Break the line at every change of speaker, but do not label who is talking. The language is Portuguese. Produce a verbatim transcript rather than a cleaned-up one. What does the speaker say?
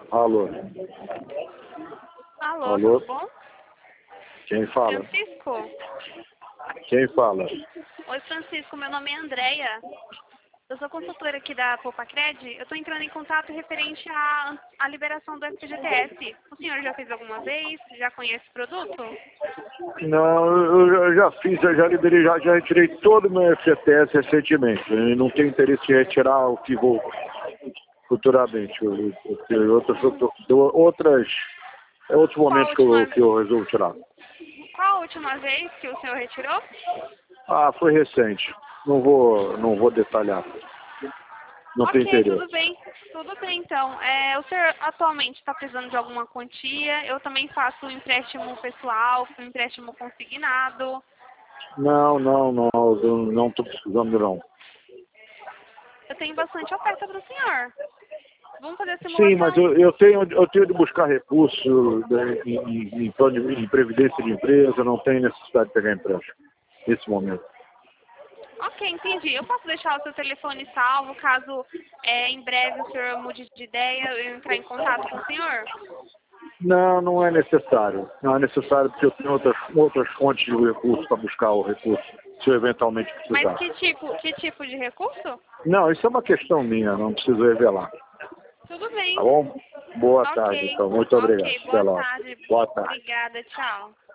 Alô?
Alô,
Alô?
tudo bom?
Quem fala?
Francisco?
Quem fala?
Oi, Francisco, meu nome é Andréia. Eu sou consultora aqui da Popacred. Eu estou entrando em contato referente à, à liberação do F G T S. O senhor já fez alguma vez? Já conhece o produto?
Não, eu já- já fiz, eu já liberei, já, já retirei todo o meu F G T S recentemente. Eu não tenho interesse em retirar o que vou futuramente. Eu, eu, eu, outras, outras, é outros
Qual a
momentos que eu,
última,
que eu resolvo tirar.
qual a última vez que o senhor retirou?
Ah, foi recente. Não vou, não vou detalhar. Não tem
Ok,
interesse.
tudo bem. Tudo bem, então. É, o senhor atualmente está precisando de alguma quantia? Eu também faço um empréstimo pessoal, um empréstimo consignado.
Não, não, não, eu não estou precisando não.
Eu tenho bastante oferta para o senhor. Vamos fazer a
Sim, mas
simulação?
eu, eu tenho eu tenho de buscar recurso né, em, em, em plano de- em previdência de empresa, não tenho necessidade de pegar empréstimo nesse momento.
Ok, entendi. Eu posso deixar o seu telefone salvo, caso é, em breve o senhor mude de ideia, eu entrar em contato com o senhor?
Não, não é necessário. Não é necessário porque eu tenho outras, outras fontes de recurso para buscar o recurso, se eu eventualmente
Mas
precisar.
que tipo, que tipo de recurso?
Não, isso é uma questão minha, não preciso revelar.
Tudo
Tá
bem.
bom? Boa tarde,
Ok,
então. Muito obrigado.
ok.
Até
Boa
logo.
tarde.
Boa tarde.
Obrigada, tchau.